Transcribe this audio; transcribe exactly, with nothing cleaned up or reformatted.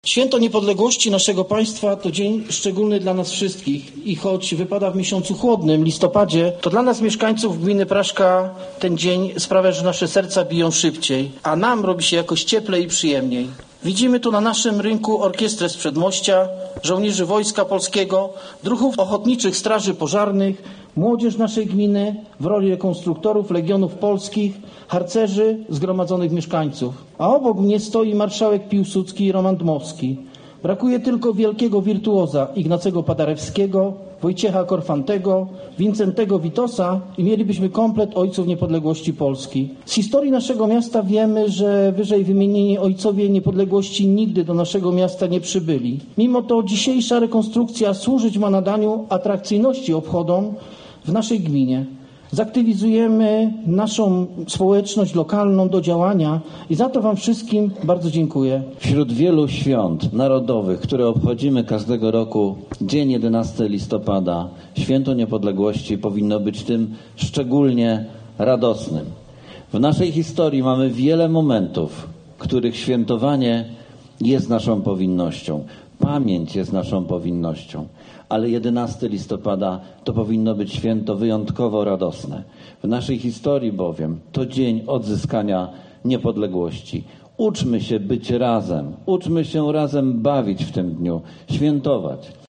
Święto niepodległości naszego państwa to dzień szczególny dla nas wszystkich i choć wypada w miesiącu chłodnym, listopadzie, to dla nas mieszkańców gminy Praszka ten dzień sprawia, że nasze serca biją szybciej, a nam robi się jakoś cieplej i przyjemniej. Widzimy tu na naszym rynku orkiestrę z Przedmościa, żołnierzy Wojska Polskiego, druhów ochotniczych straży pożarnych, młodzież naszej gminy w roli rekonstruktorów Legionów Polskich, harcerzy, zgromadzonych mieszkańców. A obok mnie stoi marszałek Piłsudski i Roman Dmowski. Brakuje tylko wielkiego wirtuoza Ignacego Paderewskiego, Wojciecha Korfantego, Wincentego Witosa i mielibyśmy komplet ojców niepodległości Polski. Z historii naszego miasta wiemy, że wyżej wymienieni ojcowie niepodległości nigdy do naszego miasta nie przybyli. Mimo to dzisiejsza rekonstrukcja służyć ma nadaniu atrakcyjności obchodom w naszej gminie. Zaktywizujemy naszą społeczność lokalną do działania i za to Wam wszystkim bardzo dziękuję. Wśród wielu świąt narodowych, które obchodzimy każdego roku, dzień jedenastego listopada, Święto Niepodległości powinno być tym szczególnie radosnym. W naszej historii mamy wiele momentów, których świętowanie jest naszą powinnością. Pamięć jest naszą powinnością, ale jedenastego listopada to powinno być święto wyjątkowo radosne. W naszej historii bowiem to dzień odzyskania niepodległości. Uczmy się być razem, uczmy się razem bawić w tym dniu, świętować.